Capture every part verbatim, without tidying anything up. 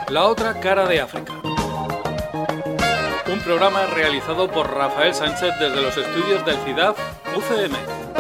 La otra cara de África. Un programa realizado por Rafael Sánchez desde los estudios del C I D A F U C M.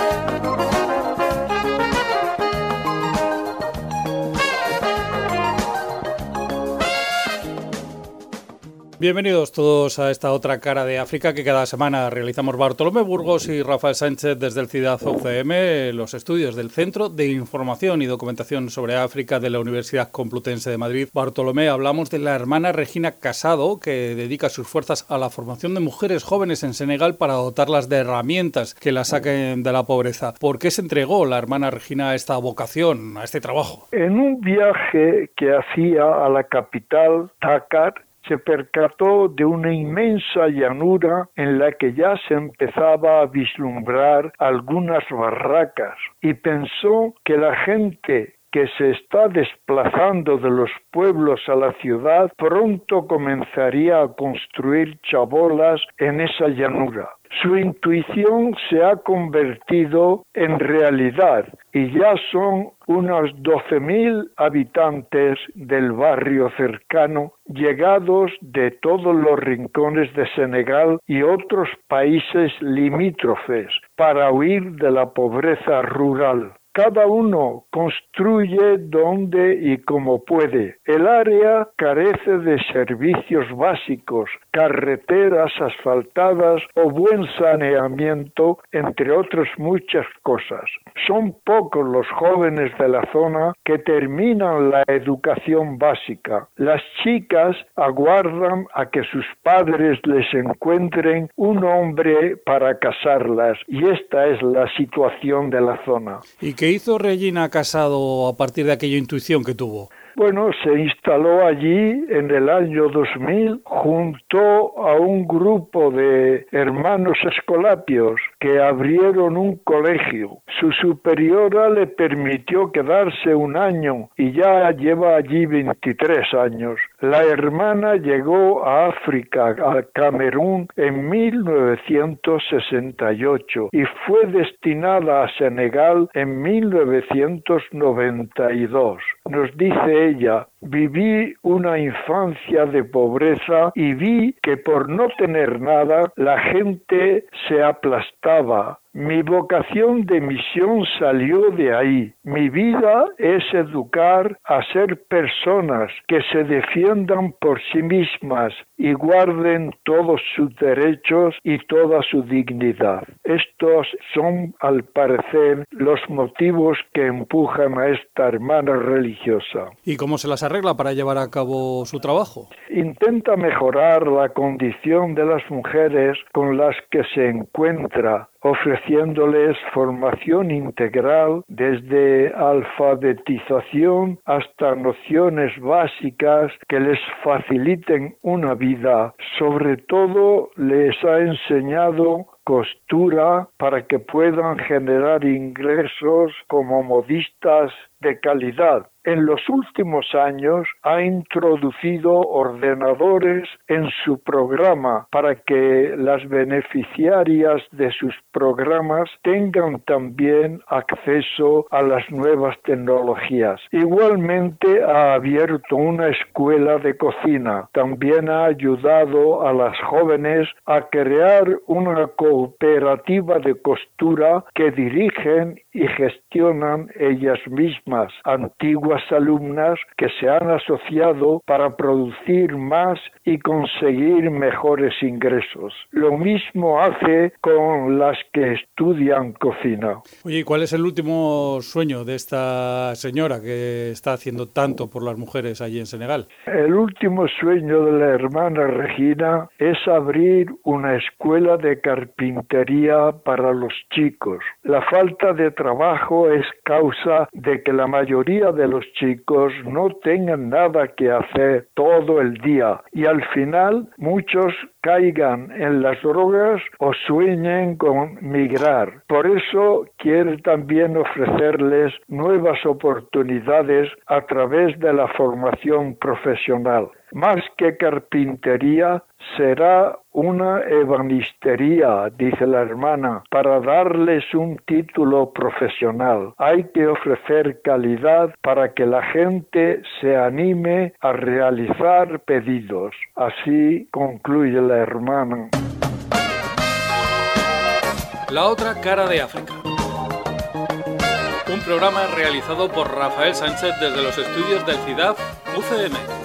Bienvenidos todos a esta otra cara de África que cada semana realizamos Bartolomé Burgos y Rafael Sánchez desde el C I D A F U C M, los estudios del Centro de Información y Documentación sobre África de la Universidad Complutense de Madrid. Bartolomé, hablamos de la hermana Regina Casado, que dedica sus fuerzas a la formación de mujeres jóvenes en Senegal para dotarlas de herramientas que las saquen de la pobreza. ¿Por qué se entregó la hermana Regina a esta vocación, a este trabajo? En un viaje que hacía a la capital, Dakar, se percató de una inmensa llanura en la que ya se empezaba a vislumbrar algunas barracas y pensó que la gente que se está desplazando de los pueblos a la ciudad pronto comenzaría a construir chabolas en esa llanura. Su intuición se ha convertido en realidad y ya son unos doce mil habitantes del barrio cercano, llegados de todos los rincones de Senegal y otros países limítrofes, para huir de la pobreza rural. Cada uno construye donde y como puede. El área carece de servicios básicos, carreteras asfaltadas o buen saneamiento, entre otras muchas cosas. Son pocos los jóvenes de la zona que terminan la educación básica. Las chicas aguardan a que sus padres les encuentren un hombre para casarlas, y esta es la situación de la zona. ¿Y qué hizo Regina Casado a partir de aquella intuición que tuvo? Bueno, se instaló allí en el año dos mil junto a un grupo de hermanos escolapios que abrieron un colegio. Su superiora le permitió quedarse un año y ya lleva allí veintitrés años. La hermana llegó a África, a Camerún, en mil novecientos sesenta y ocho y fue destinada a Senegal en mil novecientos noventa y dos. Nos dice ella: viví una infancia de pobreza y vi que por no tener nada la gente se aplastaba. Mi vocación de misión salió de ahí. Mi vida es educar a ser personas que se defiendan por sí mismas y guarden todos sus derechos y toda su dignidad. Estos son, al parecer, los motivos que empujan a esta hermana religiosa. ¿Y cómo se las arregla para llevar a cabo su trabajo? Intenta mejorar la condición de las mujeres con las que se encuentra, ofreciéndoles formación integral desde alfabetización hasta nociones básicas que les faciliten una vida. Sobre todo les ha enseñado costura para que puedan generar ingresos como modistas de calidad. En los últimos años ha introducido ordenadores en su programa para que las beneficiarias de sus programas tengan también acceso a las nuevas tecnologías. Igualmente ha abierto una escuela de cocina. También ha ayudado a las jóvenes a crear una cooperativa de costura que dirigen y gestionan ellas mismas, antiguas alumnas que se han asociado para producir más y conseguir mejores ingresos. Lo mismo hace con las que estudian cocina. Oye, ¿y cuál es el último sueño de esta señora que está haciendo tanto por las mujeres allí en Senegal? El último sueño de la hermana Regina es abrir una escuela de carpintería para los chicos. La falta de trabajo es causa de que la mayoría de los chicos no tengan nada que hacer todo el día y al final muchos caigan en las drogas o sueñen con migrar. Por eso quiere también ofrecerles nuevas oportunidades a través de la formación profesional. más que carpintería, será una ebanistería, dice la hermana, para darles un título profesional. Hay que ofrecer calidad para que la gente se anime a realizar pedidos. Así concluye la hermana. La otra cara de África. Un programa realizado por Rafael Sánchez desde los estudios del C I D A F U C M.